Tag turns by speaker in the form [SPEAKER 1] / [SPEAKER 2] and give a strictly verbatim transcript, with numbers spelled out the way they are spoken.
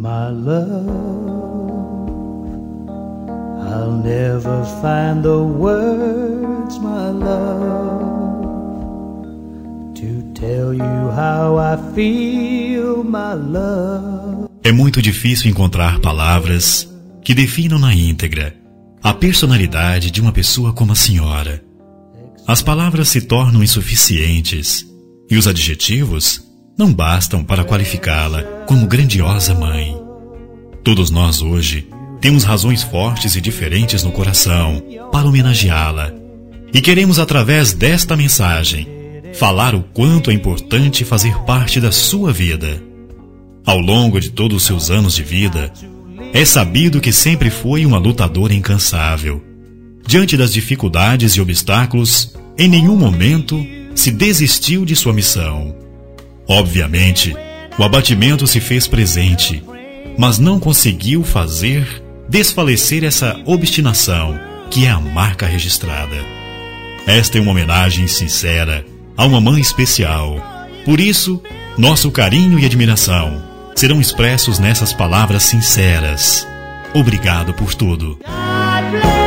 [SPEAKER 1] my love. I'll never find the words, my love, to tell you how I feel, my love.
[SPEAKER 2] É muito difícil encontrar palavras que definam na íntegra a personalidade de uma pessoa como a senhora. As palavras se tornam insuficientes e os adjetivos não bastam para qualificá-la como grandiosa mãe. Todos nós hoje temos razões fortes e diferentes no coração para homenageá-la. E queremos, através desta mensagem, falar o quanto é importante fazer parte da sua vida. Ao longo de todos os seus anos de vida, é sabido que sempre foi uma lutadora incansável. Diante das dificuldades e obstáculos, em nenhum momento se desistiu de sua missão. Obviamente, o abatimento se fez presente, mas não conseguiu fazer desfalecer essa obstinação, que é a marca registrada. Esta é uma homenagem sincera a uma mãe especial. Por isso, nosso carinho e admiração serão expressos nessas palavras sinceras. Obrigado por tudo.